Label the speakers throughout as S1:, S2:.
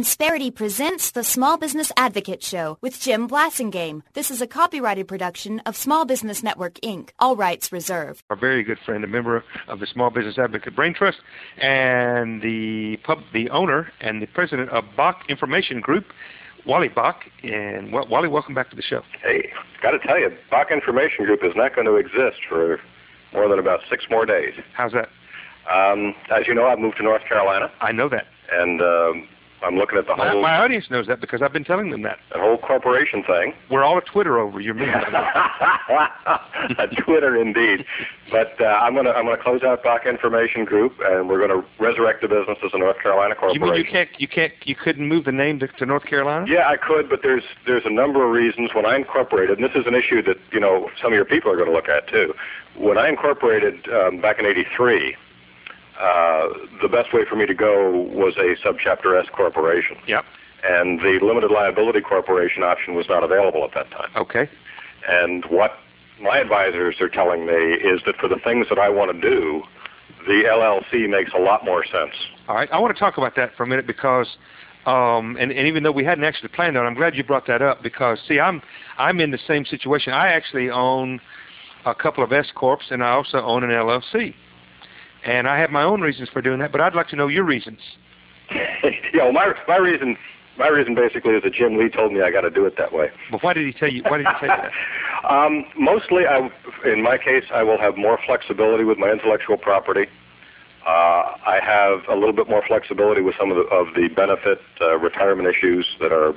S1: Insperity presents the Small Business Advocate Show with Jim Blasingame. This is a copyrighted production of Small Business Network, Inc., all rights reserved.
S2: Our very good friend, a member of the Small Business Advocate Brain Trust, and the owner and the president of Bach Information Group, Wally Bach. And Wally, welcome back to the show.
S3: Hey, got to tell you, Bach Information Group is not going to exist for more than about 6 more days.
S2: How's that?
S3: As you know, I've moved to North Carolina.
S2: I know that.
S3: And I'm looking at the whole...
S2: My audience knows that because I've been telling them that.
S3: The whole corporation thing.
S2: We're all at Twitter over your move.
S3: Twitter, indeed. But I'm gonna close out Bach Information Group, and we're going to resurrect the business as a North Carolina corporation.
S2: You mean you couldn't move the name to North Carolina?
S3: Yeah, I could, but there's a number of reasons. When I incorporated, and this is an issue that some of your people are going to look at too. When I incorporated back in '83. The best way for me to go was a subchapter S corporation.
S2: Yep.
S3: And the limited liability corporation option was not available at that time.
S2: Okay.
S3: And what my advisors are telling me is that for the things that I want to do, the LLC makes a lot more sense.
S2: All right. I want to talk about that for a minute because, and even though we hadn't actually planned on it, I'm glad you brought that up because, see, I'm in the same situation. I actually own a couple of S Corps, and I also own an LLC. And I have my own reasons for doing that, but I'd like to know your reasons.
S3: Yeah, well, my reason basically is that Jim Lee told me I got to do it that way.
S2: But why did he tell you? Why did he say that?
S3: Mostly, in my case, I will have more flexibility with my intellectual property. I have a little bit more flexibility with some of the benefit retirement issues that are.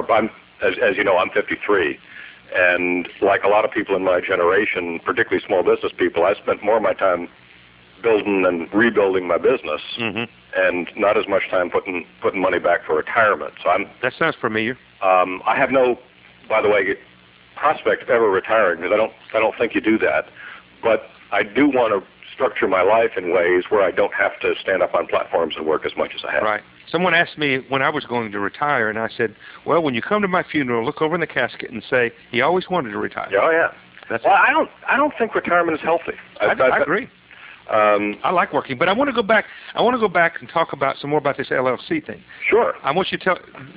S3: As you know, I'm 53. And like a lot of people in my generation, particularly small business people, I spent more of my time building and rebuilding my business, and not as much time putting money back for retirement. So
S2: that sounds familiar.
S3: I have no, by the way, prospect of ever retiring because I don't think you do that. But I do want to structure my life in ways where I don't have to stand up on platforms and work as much as I have.
S2: Right. Someone asked me when I was going to retire, and I said, "Well, when you come to my funeral, look over in the casket and say he always wanted to retire."
S3: Oh yeah. I don't think retirement is healthy.
S2: I agree. I like working, but I want to go back. I want to go back and talk about some more about this LLC thing.
S3: Sure.
S2: I want you to tell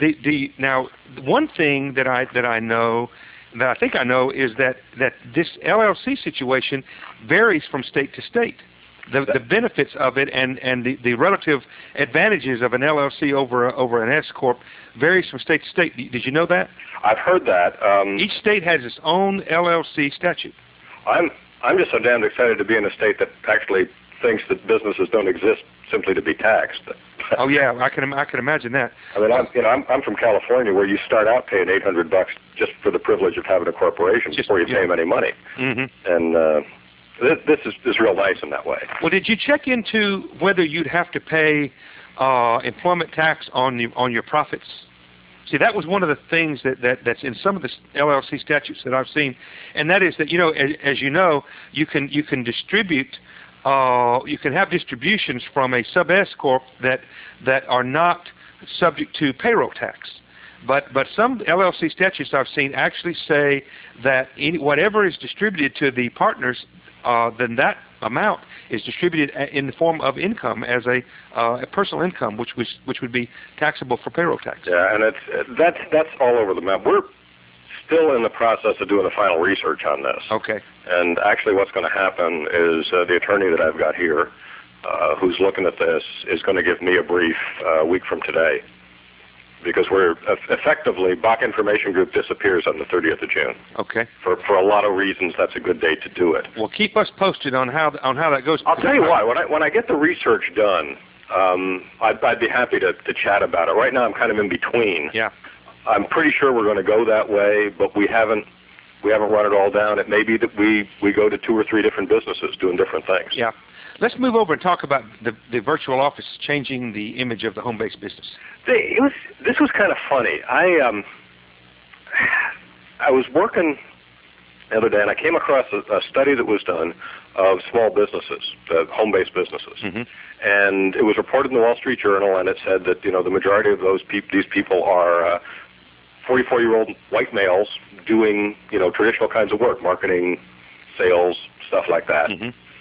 S2: now one thing that I know, that I think I know, is that this LLC situation varies from state to state. The benefits of it and the relative advantages of an LLC over an S Corp varies from state to state. Did you know that?
S3: I've heard that.
S2: Each state has its own LLC statute.
S3: I'm just so damned excited to be in a state that actually thinks that businesses don't exist simply to be taxed.
S2: Oh yeah, I can imagine that.
S3: I mean, I'm from California, where you start out paying $800 just for the privilege of having a corporation before you pay them any money. And this is real nice in that way. Well,
S2: did you check into whether you'd have to pay employment tax on your profits? See, that was one of the things that's in some of the LLC statutes that I've seen, and that is that as you know, you can distribute, you can have distributions from a sub S corp that are not subject to payroll tax, but some LLC statutes I've seen actually say that whatever is distributed to the partners, then that amount is distributed in the form of income as a personal income, which would be taxable for payroll tax.
S3: Yeah, and that's all over the map. We're still in the process of doing the final research on this.
S2: Okay.
S3: And actually, what's going to happen is the attorney that I've got here, who's looking at this, is going to give me a brief a week from today. Because we're effectively, Bach Information Group disappears on the 30th of June.
S2: Okay.
S3: For a lot of reasons, that's a good date to do it.
S2: Well, keep us posted on how that goes.
S3: I'll tell you why. When I get the research done, I'd be happy to chat about it. Right now, I'm kind of in between.
S2: Yeah.
S3: I'm pretty sure we're going to go that way, but we haven't run it all down. It may be that we go to 2 or 3 different businesses doing different things.
S2: Yeah. Let's move over and talk about the virtual office changing the image of the home-based business.
S3: This was kind of funny. I was working the other day, and I came across a study that was done of small businesses, home-based businesses, and it was reported in the Wall Street Journal, and it said that the majority of these people are 44-year-old white males doing traditional kinds of work, marketing, sales, stuff like that.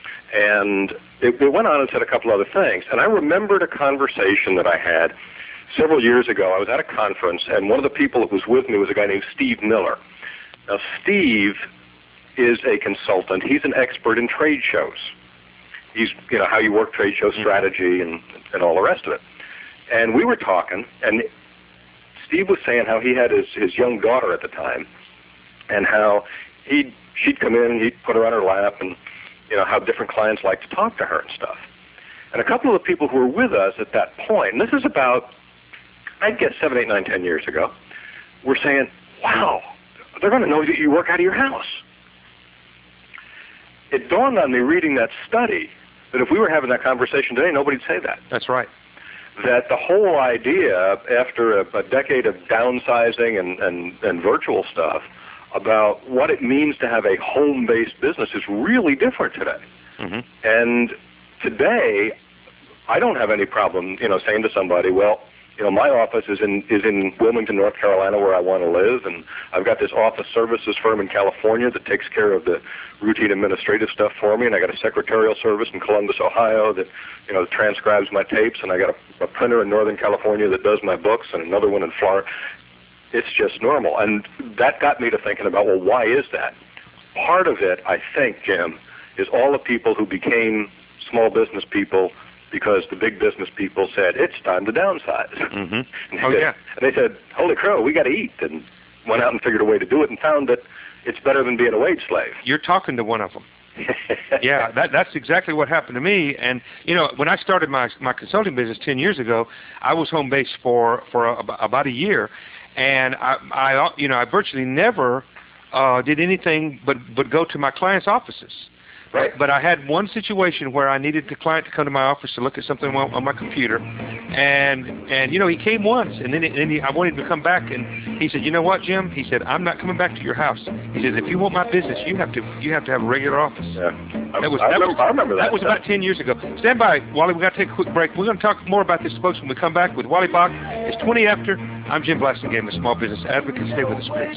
S3: And it went on and said a couple other things. And I remembered a conversation that I had several years ago, I was at a conference, and one of the people that was with me was a guy named Steve Miller. Now, Steve is a consultant. He's an expert in trade shows. He's, how you work trade show strategy and all the rest of it. And we were talking, and Steve was saying how he had his young daughter at the time, and how she'd come in and he'd put her on her lap, and how different clients like to talk to her and stuff. And a couple of the people who were with us at that point, and this is about, I'd guess 7, 8, 9, 10 years ago, were saying, wow, they're going to know that you work out of your house. It dawned on me reading that study that if we were having that conversation today, nobody'd say that.
S2: That's right.
S3: That the whole idea, after a decade of downsizing and virtual stuff, about what it means to have a home-based business is really different today. Mm-hmm. And today, I don't have any problem, saying to somebody, well, my office is in Wilmington, North Carolina, where I want to live, and I've got this office services firm in California that takes care of the routine administrative stuff for me, and I got a secretarial service in Columbus, Ohio that transcribes my tapes, and I got a printer in Northern California that does my books, and another one in Florida. It's just normal, and that got me to thinking about, well, why is that? Part of it, I think, Jim, is all the people who became small business people because the big business people said, it's time to downsize. Mm-hmm. And they said, holy crow, we got to eat, and went out and figured a way to do it and found that it's better than being a wage slave.
S2: You're talking to one of them. Yeah, that's exactly what happened to me. And, when I started my consulting business 10 years ago, I was home-based for about a year, and I virtually never did anything but go to my clients' offices.
S3: Right.
S2: But I had one situation where I needed the client to come to my office to look at something on my computer, and he came once, and then I wanted him to come back, and he said, you know what, Jim? He said, I'm not coming back to your house. He says, if you want my business, you have to have a regular office.
S3: Yeah. I remember that.
S2: That was about 10 years ago. Stand by, Wally. We got to take a quick break. We're going to talk more about this, folks, when we come back with Wally Bach. It's 20 after. I'm Jim Blasingame, a small business advocate. Stay with us, please.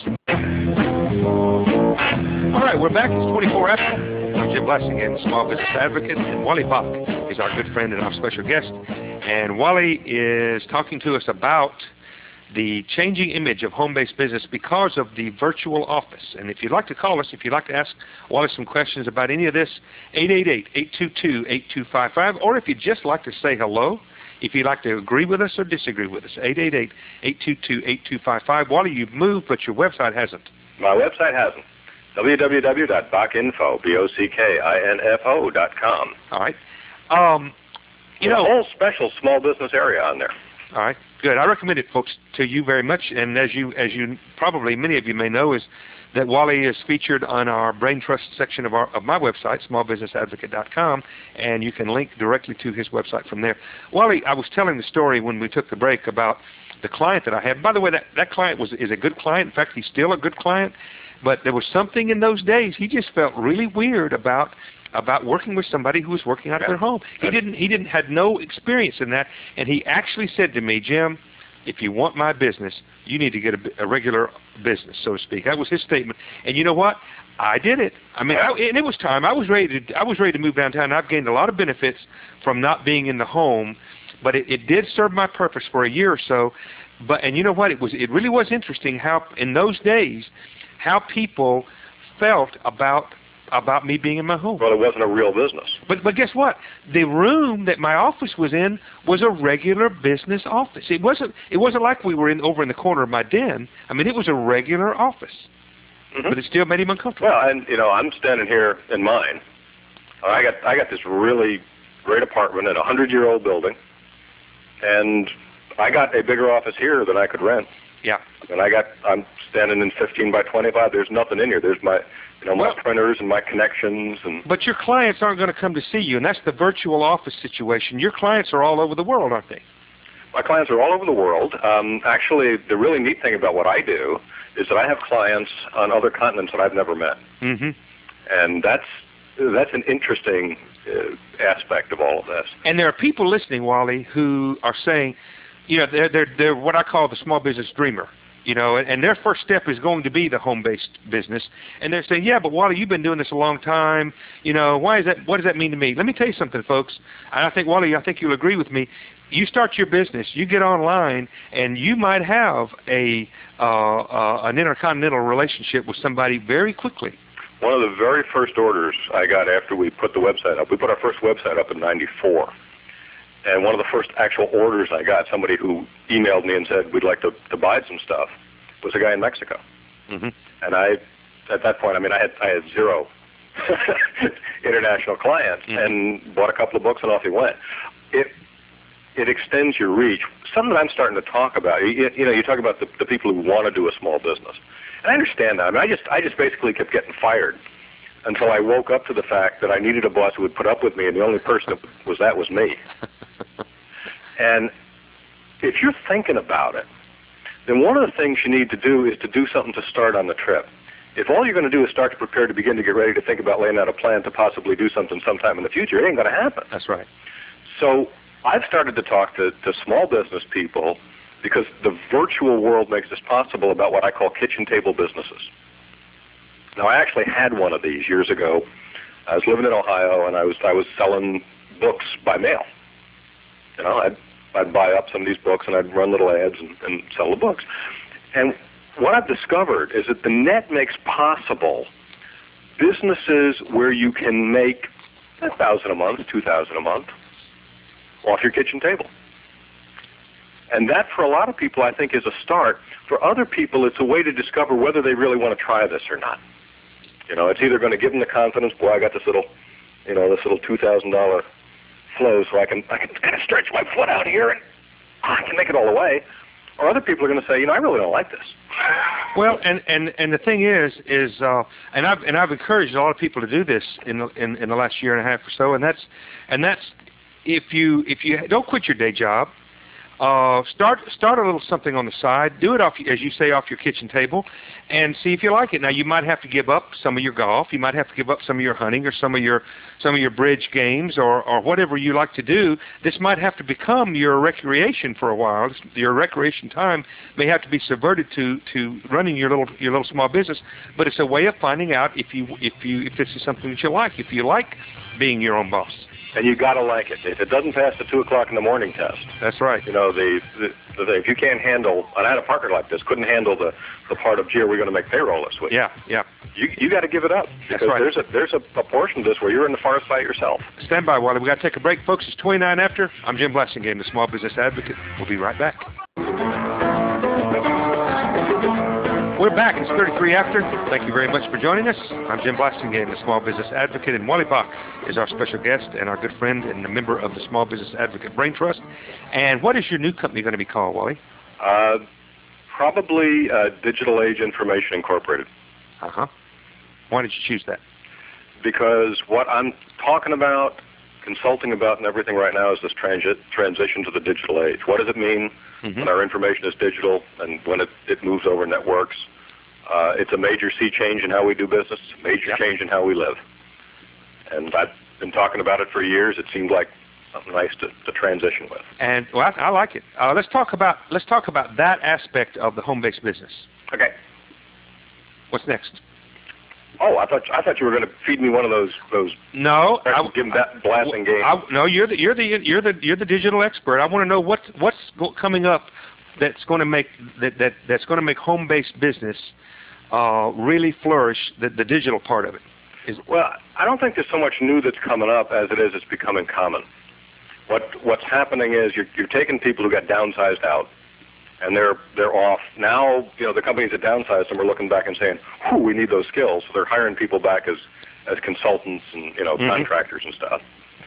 S2: All right, we're back. It's 24 after. I'm Jim Blasingame, small business advocate, and Wally Bach is our good friend and our special guest. And Wally is talking to us about the changing image of home-based business because of the virtual office. And if you'd like to call us, if you'd like to ask Wally some questions about any of this, 888-822-8255, or if you'd just like to say hello, if you'd like to agree with us or disagree with us, 888-822-8255. Wally, you've moved, but your website hasn't.
S3: My website hasn't. www.bockinfo, BOCKINFO.com.
S2: All right.
S3: A whole special small business area on there.
S2: All right. Good. I recommend it, folks, to you very much. And as you probably many of you may know, is that Wally is featured on our Brain Trust section of my website, smallbusinessadvocate.com, and you can link directly to his website from there. Wally, I was telling the story when we took the break about the client that I had. By the way, that client is a good client. In fact, he's still a good client. But there was something in those days, he just felt really weird about working with somebody who was working out of their home. He had no experience in that, and he actually said to me, Jim, if you want my business, you need to get a regular business, so to speak. That was his statement. And you know what? I did it. I mean, and it was time. I was ready to move downtown. I've gained a lot of benefits from not being in the home, but it did serve my purpose for a year or so. And you know what? It really was interesting how in those days how people felt about me being in my home.
S3: Well, it wasn't a real business.
S2: But guess what? The room that my office was in was a regular business office. It wasn't like we were over in the corner of my den. I mean, it was a regular office. Mm-hmm. But it still made him uncomfortable.
S3: Well, and I'm standing here in mine. I got this really great apartment in a 100-year-old building, and I got a bigger office here than I could rent.
S2: Yeah.
S3: And I'm standing in 15 by 25. There's nothing in here. There's my printers and my connections.
S2: But your clients aren't going to come to see you, and that's the virtual office situation. Your clients are all over the world, aren't they?
S3: My clients are all over the world. Actually, the really neat thing about what I do is that I have clients on other continents that I've never met. Mm-hmm. And that's an interesting aspect of all of this.
S2: And there are people listening, Wally, who are saying, they're what I call the small business dreamer, and their first step is going to be the home-based business. And they're saying, yeah, but Wally, you've been doing this a long time. Why is that? What does that mean to me? Let me tell you something, folks. And I think, Wally, you'll agree with me. you start your business, you get online, and you might have an intercontinental relationship with somebody very quickly.
S3: One of the very first orders I got after we put the website up, we put our first website up in '94. And one of the first actual orders I got, somebody who emailed me and said, we'd like to buy some stuff, was a guy in Mexico.
S2: Mm-hmm.
S3: And at that point, I had zero international clients,
S2: mm-hmm.
S3: and bought a couple of books and off he went. It extends your reach. Something that I'm starting to talk about, you talk about the people who want to do a small business. And I understand that. I just basically kept getting fired until I woke up to the fact that I needed a boss who would put up with me, and the only person that was me. And if you're thinking about it, then one of the things you need to do is to do something to start on the trip. If all you're going to do is start to prepare to begin to get ready to think about laying out a plan to possibly do something sometime in the future, it ain't going to happen.
S2: That's right.
S3: So I've started to talk to small business people because the virtual world makes this possible about what I call kitchen table businesses. Now, I actually had one of these years ago. I was living in Ohio, and I was selling books by mail. I'd buy up some of these books, and I'd run little ads and sell the books. And what I've discovered is that the net makes possible businesses where you can make $1,000 a month, $2,000 a month off your kitchen table. And that, for a lot of people, I think, is a start. For other people, it's a way to discover whether they really want to try this or not. It's either going to give them the confidence, boy, I got this little $2,000 flow, so I can kind of stretch my foot out here and I can make it all the way. Or other people are going to say, I really don't like this.
S2: Well, and the thing is, and I've encouraged a lot of people to do this in the last year and a half or so, and that's if you don't quit your day job. Start a little something on the side. Do it off, as you say, off your kitchen table, and see if you like it. Now, you might have to give up some of your golf. You might have to give up some of your hunting or some of your bridge games or whatever you like to do. This might have to become your recreation for a while. Your recreation time may have to be subverted to running your little small business. But it's a way of finding out if this is something that you like. If you like being your own boss.
S3: And you got to like it. If it doesn't pass the 2 o'clock in the morning test.
S2: That's right.
S3: If you can't handle, and I had a partner like this, couldn't handle the part of, we're going to make payroll this week.
S2: Yeah.
S3: You got to give it up. Because
S2: that's right.
S3: there's a portion of this where you're in the forest by yourself.
S2: Stand by, Wally. We got to take a break, folks. It's 29 after. I'm Jim Blasingame, the Small Business Advocate. We'll be right back. We're back. It's 33 after. Thank you very much for joining us. I'm Jim Blasingame, the Small Business Advocate, and Wally Bach is our special guest and our good friend and a member of the Small Business Advocate Brain Trust. And what is your new company going to be called, Wally?
S3: Probably Digital Age Information Incorporated.
S2: Uh-huh. Why did you choose that?
S3: Because what I'm talking about, consulting about, and everything right now is this transition to the digital age. What does it mean when our information is digital and when it moves over networks? It's a major sea change in how we do business, a major change in how we live. And I've been talking about it for years. It seemed like something nice to transition with. And
S2: well, I like it. Let's talk about that aspect of the home-based business.
S3: Okay.
S2: What's next?
S3: Oh, I thought you were going to feed me one of those.
S2: No,
S3: give that blasting game.
S2: No, you're the digital expert. I want to know what's coming up that's going to make that's going to make home-based business really flourish. The digital part of it.
S3: Well, I don't think there's so much new that's coming up as it is it's becoming common. What's happening is you're taking people who got downsized out, and they're off. Now, the companies that downsized them are looking back and saying, we need those skills. So they're hiring people back as consultants and, contractors and stuff.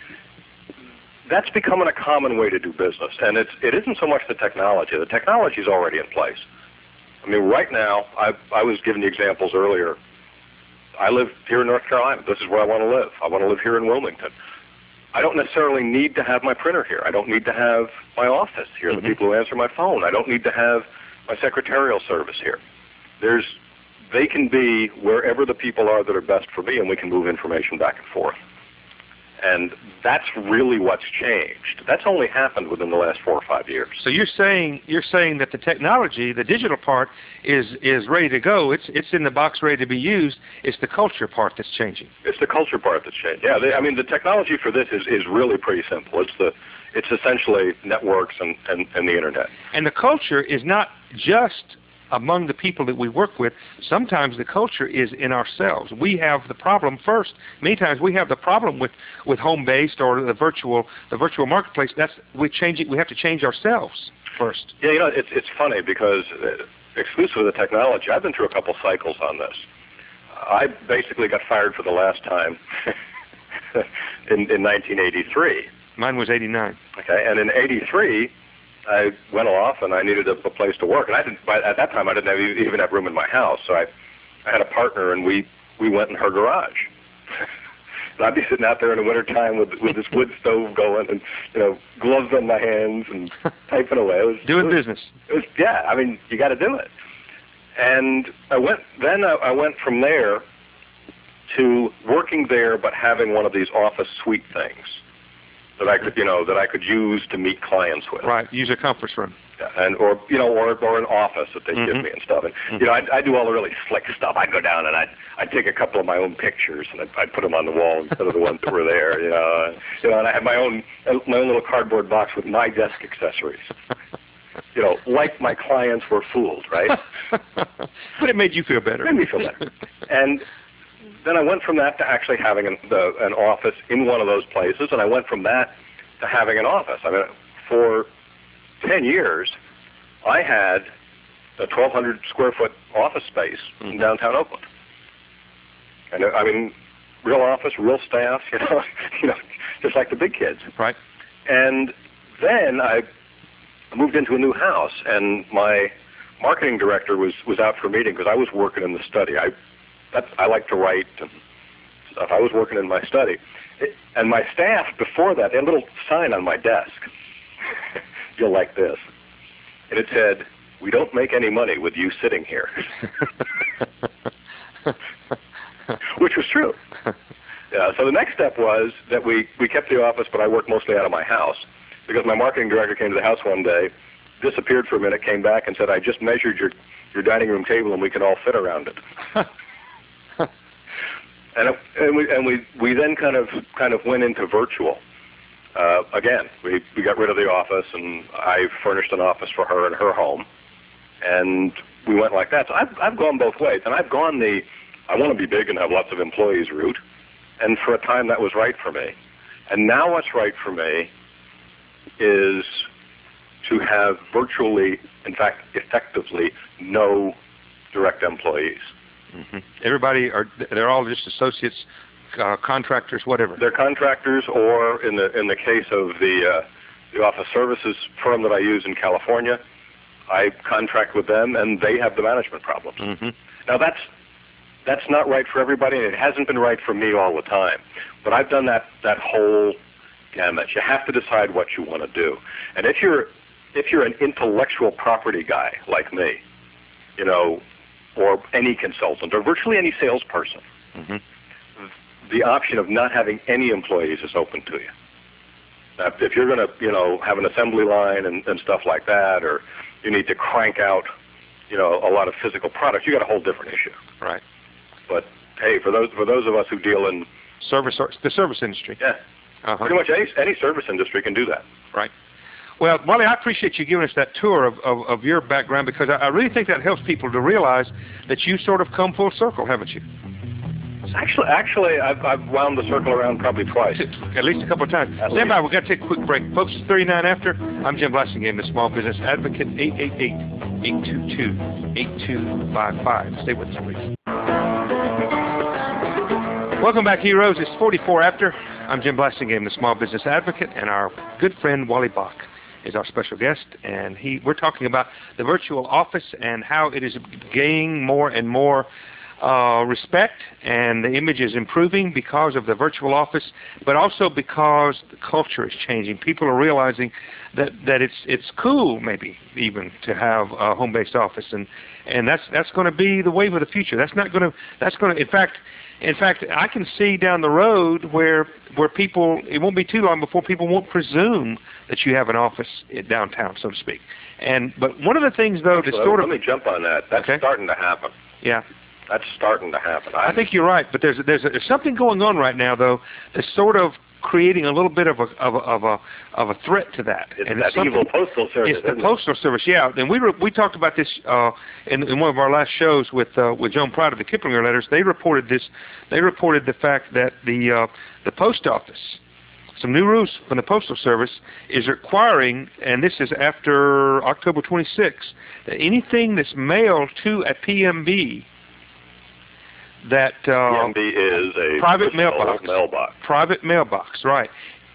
S3: That's becoming a common way to do business. And it isn't so much the technology. The technology is already in place. I mean, right now, I was giving you examples earlier. I live here in North Carolina. This is where I want to live. I want to live here in Wilmington. I don't necessarily need to have my printer here. I don't need to have my office here, the people who answer my phone. I don't need to have my secretarial service here. They can be wherever the people are that are best for me, and we can move information back and forth. And that's really what's changed. That's only happened within the last 4 or 5 years.
S2: So you're saying that the technology, the digital part, is ready to go. It's in the box, ready to be used. It's the culture part that's changing.
S3: It's the culture part that's changed. Yeah, the technology for this is really pretty simple. It's essentially networks and the internet.
S2: And the culture is not just among the people that we work with. Sometimes the culture is in ourselves. We have the problem first. Many times we have the problem with home-based or the virtual marketplace. We have to change ourselves first.
S3: Yeah, it's funny because exclusive of the technology, I've been through a couple cycles on this. I basically got fired for the last time in 1983.
S2: Mine was 89.
S3: Okay, and in 83, I went off and I needed a place to work. And at that time, I didn't even have room in my house. So I had a partner, and we went in her garage. And I'd be sitting out there in the wintertime with this wood stove going and, gloves on my hands and typing away.
S2: Doing business.
S3: Yeah, I mean, you got to do it. And I went from there to working there but having one of these office suite things that I could use to meet clients with.
S2: Right, use a conference room.
S3: Yeah, or an office that they give me and stuff. And I do all the really slick stuff. I'd go down and I'd take a couple of my own pictures and I'd put them on the wall instead of the ones that were there. And I had my own little cardboard box with my desk accessories. Like my clients were fooled, right?
S2: But it made you feel better.
S3: It made me feel better. And then I went from that to actually having an office in one of those places, and I went from that to having an office. I mean, for 10 years, I had a 1,200 square foot office space in downtown Oakland. And I mean, real office, real staff, just like the big kids.
S2: Right.
S3: And then I moved into a new house, and my marketing director was out for a meeting because I was working in the study. I like to write and stuff. I was working in my study. And my staff, before that, they had a little sign on my desk. You'll like this. And it said, "We don't make any money with you sitting here." Which was true. Yeah, so the next step was that we kept the office, but I worked mostly out of my house. Because my marketing director came to the house one day, disappeared for a minute, came back and said, "I just measured your dining room table and we can all fit around it." and we then kind of went into virtual. Again, we got rid of the office, and I furnished an office for her in her home, and we went like that. So I've gone both ways, and I've gone the I want to be big and have lots of employees route, and for a time that was right for me. And now what's right for me is to have virtually, in fact, effectively, no direct employees.
S2: Mm-hmm. They're all just associates, contractors, whatever.
S3: They're contractors, or in the case of the office services firm that I use in California, I contract with them, and they have the management problems.
S2: Mm-hmm.
S3: Now that's not right for everybody, and it hasn't been right for me all the time. But I've done that whole gamut. You have to decide what you want to do. And if you're an intellectual property guy like me, or any consultant, or virtually any salesperson,
S2: mm-hmm.
S3: the option of not having any employees is open to you. Now, if you're going to, have an assembly line and stuff like that, or you need to crank out, a lot of physical products, you got a whole different issue.
S2: Right.
S3: But hey, for those of us who deal in
S2: the service industry,
S3: yeah, pretty much any service industry can do that.
S2: Right. Well, Wally, I appreciate you giving us that tour of your background, because I really think that helps people to realize that you sort of come full circle, haven't you?
S3: Actually, I've wound the circle around probably twice.
S2: At least a couple of times. Stand by. We've got to take a quick break. Folks, it's 39 after. I'm Jim Blasingame, the Small Business Advocate, 888-822-8255. Stay with us, please. Welcome back, heroes. It's 44 after. I'm Jim Blasingame, the Small Business Advocate, and our good friend Wally Bach is our special guest, and we're talking about the virtual office and how it is gaining more and more respect, and the image is improving because of the virtual office, but also because the culture is changing. People are realizing that it's cool, maybe even, to have a home-based office, and that's going to be the wave of the future. That's going to in fact, I can see down the road where people, it won't be too long before people won't presume that you have an office downtown, so to speak. But one of the things, though, that's sort of...
S3: Let me jump on that. That's starting to happen.
S2: Yeah.
S3: That's starting to happen.
S2: I think you're right, but there's something going on right now, though, that's sort of creating a little bit of a threat to that.
S3: It's and that evil postal service.
S2: It's the postal service, yeah. And we talked about this in one of our last shows with Joan Pride of the Kiplinger Letters. They reported this. They reported the fact that the post office, some new rules from the Postal Service, is requiring, and this is after October 26th, that anything that's mailed to a PMB, that
S3: PMB is a
S2: private mailbox. Private mailbox, right.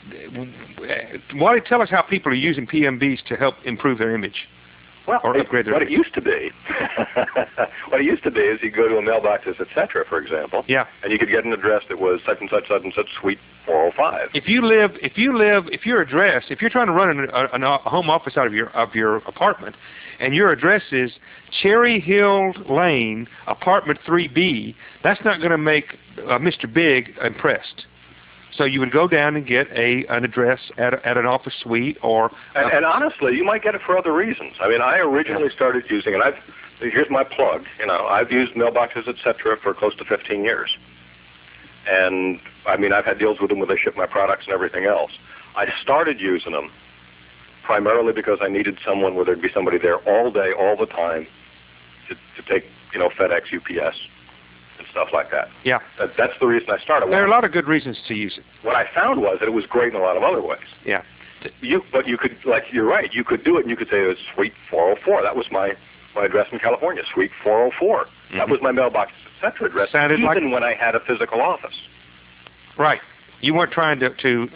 S2: Why don't you tell us how people are using PMBs to help improve their image?
S3: Well,
S2: or upgrade their
S3: what
S2: image?
S3: It used to be, what it used to be is you go to a mailboxes, etc., for example,
S2: yeah,
S3: and you could get an address that was such and such suite 405.
S2: If you're trying to run a home office out of your apartment, and your address is Cherry Hill Lane, apartment 3B, that's not going to make Mr. Big impressed. So you would go down and get an address at an office suite, or
S3: and honestly, you might get it for other reasons. I mean, I originally started using, and here's my plug. I've used mailboxes, etc., for close to 15 years, and I mean, I've had deals with them where they ship my products and everything else. I started using them primarily because I needed someone where there'd be somebody there all day, all the time, to take FedEx, UPS. And stuff like that.
S2: Yeah.
S3: That's the reason I started.
S2: There are a lot of good reasons to use it.
S3: What I found was that it was great in a lot of other ways.
S2: Yeah.
S3: But you could, you're right, you could do it and you could say it was Suite 404. That was my address in California, Suite 404. Mm-hmm. That was my mailbox, etc. address, even when I had a physical office.
S2: Right. You weren't trying to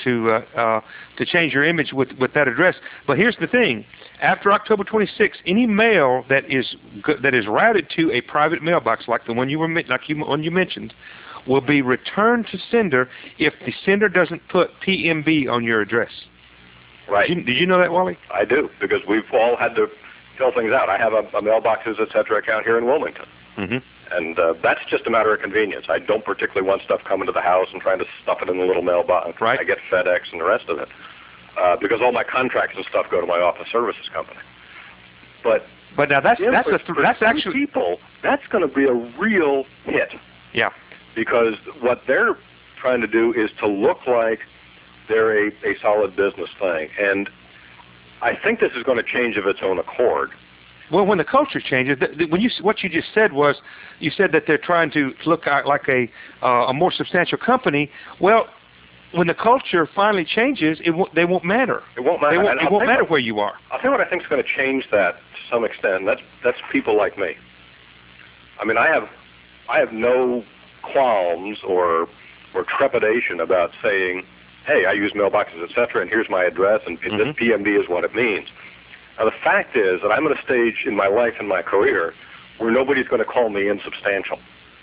S2: change your image with that address. But here's the thing: after October 26th, any mail that is routed to a private mailbox, like the one you mentioned, will be returned to sender if the sender doesn't put PMB on your address.
S3: Right.
S2: Did you know that, Wally?
S3: I do, because we've all had to fill things out. I have a mailboxes, etc. account here in Wilmington. Mm-hmm. And that's just a matter of convenience. I don't particularly want stuff coming to the house and trying to stuff it in a little mailbox.
S2: Right.
S3: I get FedEx and the rest of it because all my contracts and stuff go to my office services company. But
S2: now that's actually
S3: people. That's going to be a real hit.
S2: Yeah.
S3: Because what they're trying to do is to look like they're a solid business thing, and I think this is going to change of its own accord.
S2: Well, when the culture changes, what you just said was, you said that they're trying to look like a more substantial company. Well, when the culture finally changes, they won't matter.
S3: It won't matter.
S2: It won't matter where you are.
S3: I'll tell you what I think is going to change that to some extent. That's people like me. I mean, I have no qualms or trepidation about saying, hey, I use mailboxes, etc., and here's my address, and this PMB is what it means. Now, the fact is that I'm at a stage in my life and my career where nobody's going to call me insubstantial.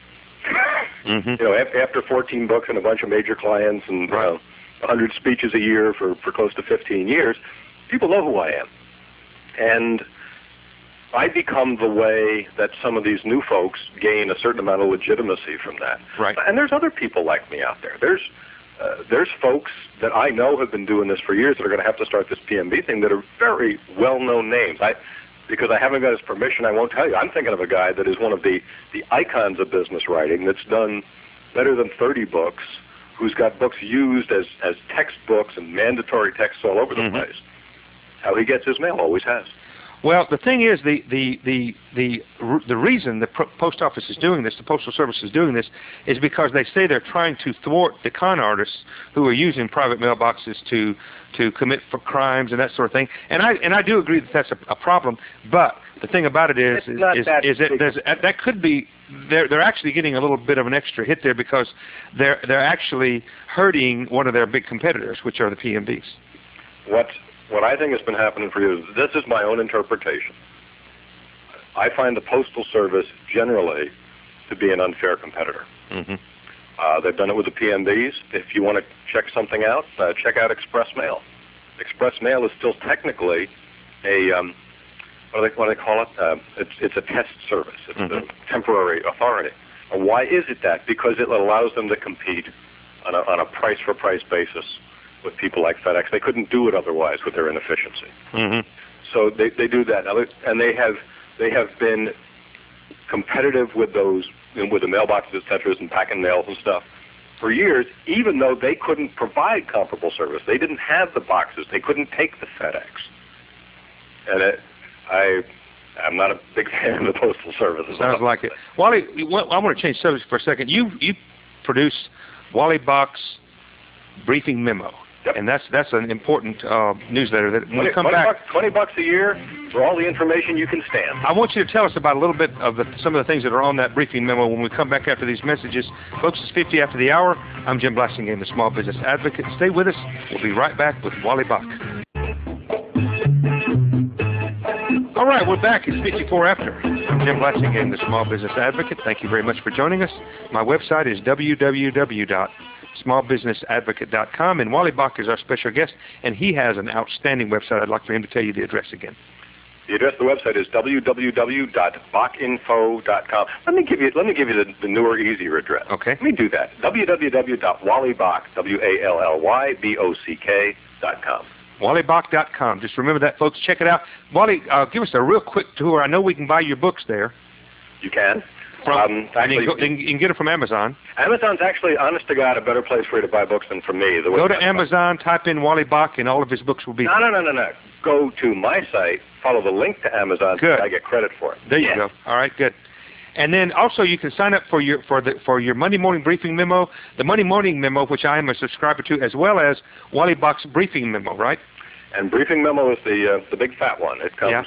S3: Mm-hmm. After 14 books and a bunch of major clients and 100 speeches a year for close to 15 years, people know who I am. And I become the way that some of these new folks gain a certain amount of legitimacy from that.
S2: Right.
S3: And there's other people like me out there. There's folks that I know have been doing this for years that are going to have to start this PMB thing that are very well-known names. Because I haven't got his permission, I won't tell you. I'm thinking of a guy that is one of the icons of business writing that's done better than 30 books, who's got books used as textbooks and mandatory texts all over the place. How he gets his mail, always has.
S2: Well, the thing is, the reason the post office is doing this, the Postal Service is doing this, is because they say they're trying to thwart the con artists who are using private mailboxes to commit for crimes and that sort of thing. And I do agree that that's a problem. But the thing about it is that could be they're actually getting a little bit of an extra hit there because they're actually hurting one of their big competitors, which are the PMBs.
S3: What I think has been happening for years, this is my own interpretation. I find the Postal Service generally to be an unfair competitor. Mm-hmm. They've done it with the PMBs. If you want to check something out, check out Express Mail. Express Mail is still technically a, what do they call it? It's a test service. It's a temporary authority. And why is it that? Because it allows them to compete on a price-for-price basis with people like FedEx. They couldn't do it otherwise with their inefficiency. Mm-hmm. So they do that, and they have been competitive with those, with the mailboxes, et cetera, and packing mails and stuff for years, even though they couldn't provide comparable service. They didn't have the boxes. They couldn't take the FedEx. And I'm not a big fan of the Postal Service.
S2: Sounds like it. Wally, I want to change subjects for a second. You produce Wally Bach's briefing memo.
S3: Yep.
S2: And that's an important newsletter that when we come back.
S3: $20 a year for all the information you can stand.
S2: I want you to tell us about a little bit of some of the things that are on that briefing memo when we come back after these messages. Folks, it's 50 after the hour. I'm Jim Blasingame, the Small Business Advocate. Stay with us. We'll be right back with Wally Bach. All right, we're back. It's 54 after. I'm Jim Blasingame, the Small Business Advocate. Thank you very much for joining us. My website is www.smallbusinessadvocate.com, and Wally Bach is our special guest, and he has an outstanding website. I'd like for him to tell you the address again.
S3: The address of the website is www.bachinfo.com. Let me give you the newer, easier address.
S2: Okay.
S3: Let me do that. www.wallybach.com.
S2: WallyBach.com. Just remember that, folks. Check it out. Wally, give us a real quick tour. I know we can buy your books there.
S3: You can.
S2: Actually, you can get it from Amazon.
S3: Amazon's actually, honest to God, a better place for you to buy books than from me.
S2: Go to Amazon, type in Wally Bach, and all of his books will be there.
S3: No. Go to my site, follow the link to Amazon,
S2: good.
S3: So I get credit for it.
S2: There you go. All right, good. And then also you can sign up for your Monday morning briefing memo, the Monday morning memo, which I am a subscriber to, as well as Wally Bach's briefing memo, right?
S3: And briefing memo is the big fat one. It comes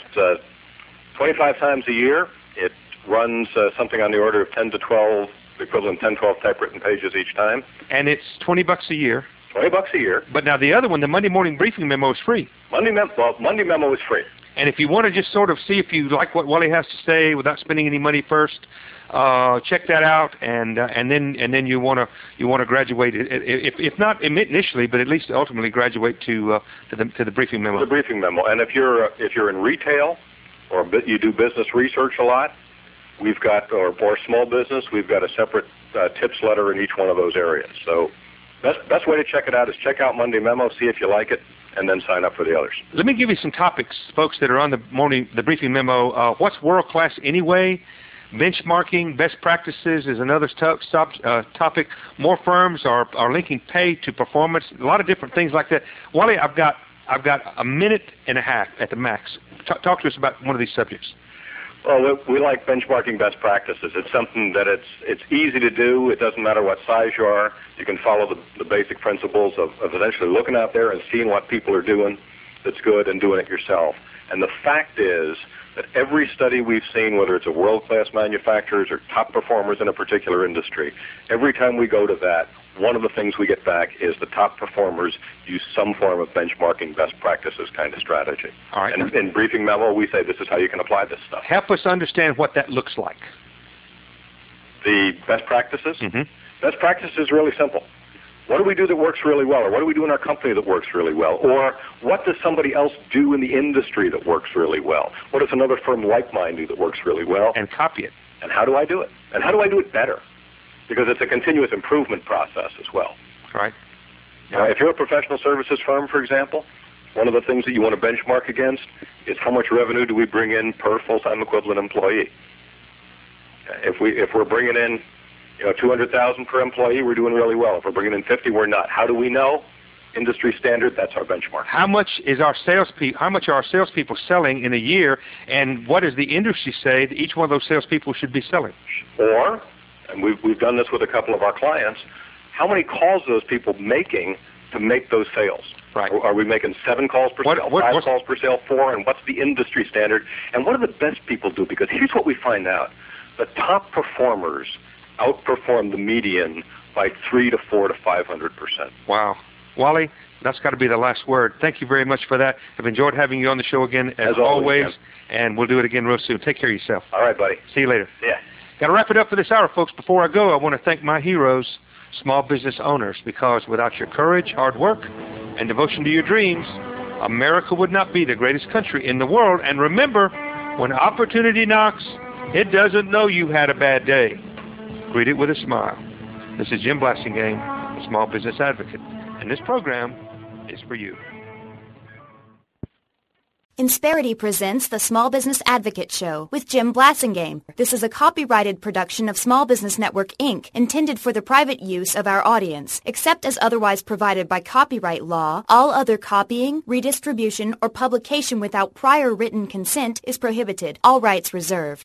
S3: 25 times a year. It runs something on the order of 10 to 12, the equivalent 10, 12 typewritten pages each time. And
S2: it's $20 a year.
S3: $20 a year.
S2: But now the other one, the Monday morning briefing memo, is free.
S3: Monday memo is free.
S2: And if you want to just sort of see if you like what Wally has to say without spending any money first, check that out, and then you want to graduate, if not initially, but at least ultimately graduate to the briefing memo.
S3: The briefing memo, and if you're in retail or you do business research a lot, we've got or small business, we've got a separate tips letter in each one of those areas. So best way to check it out is check out Monday memo, see if you like it, and then sign up for the others. Let me give you some topics, folks, that are on the briefing memo. What's world class anyway? Benchmarking, best practices is another topic. More firms are linking pay to performance. A lot of different things like that. Wally, I've got a minute and a half at the max. Talk to us about one of these subjects. Well, we like benchmarking best practices. It's something that it's easy to do. It doesn't matter what size you are. You can follow the basic principles of eventually looking out there and seeing what people are doing that's good and doing it yourself. And the fact is that every study we've seen, whether it's a world-class manufacturers or top performers in a particular industry, every time we go to that, one of the things we get back is the top performers use some form of benchmarking best practices kind of strategy. All right. And in briefing memo, we say this is how you can apply this stuff. Help us understand what that looks like. The best practices? Mm-hmm. Best practice is really simple. What do we do that works really well? Or what do we do in our company that works really well? Or what does somebody else do in the industry that works really well? What does another firm like mine do that works really well? And copy it. And how do I do it? And how do I do it better? Because it's a continuous improvement process as well. Right. If you're a professional services firm, for example, one of the things that you want to benchmark against is how much revenue do we bring in per full-time equivalent employee. If we're bringing in $200,000 per employee, we're doing really well. If we're bringing in 50, we're not. How do we know? Industry standard, that's our benchmark. How much are our salespeople selling in a year, and what does the industry say that each one of those salespeople should be selling? Or, and we've done this with a couple of our clients, how many calls are those people making to make those sales? Right. Are we making 7 calls per sale, 5 calls per sale, 4, and what's the industry standard? And what do the best people do? Because here's what we find out. The top performers outperform the median by 300 to 400 to 500%. Wow. Wally, that's got to be the last word. Thank you very much for that. I've enjoyed having you on the show again, as always, and we'll do it again real soon. Take care of yourself. All right, buddy. See you later. Yeah. Got to wrap it up for this hour, folks. Before I go, I want to thank my heroes, small business owners, because without your courage, hard work, and devotion to your dreams, America would not be the greatest country in the world. And remember, when opportunity knocks, it doesn't know you had a bad day. Greet it with a smile. This is Jim Blasingame, the Small Business Advocate, and this program is for you.
S1: Insperity presents the Small Business Advocate Show with Jim Blasingame. This is a copyrighted production of Small Business Network, Inc., intended for the private use of our audience. Except as otherwise provided by copyright law, all other copying, redistribution, or publication without prior written consent is prohibited. All rights reserved.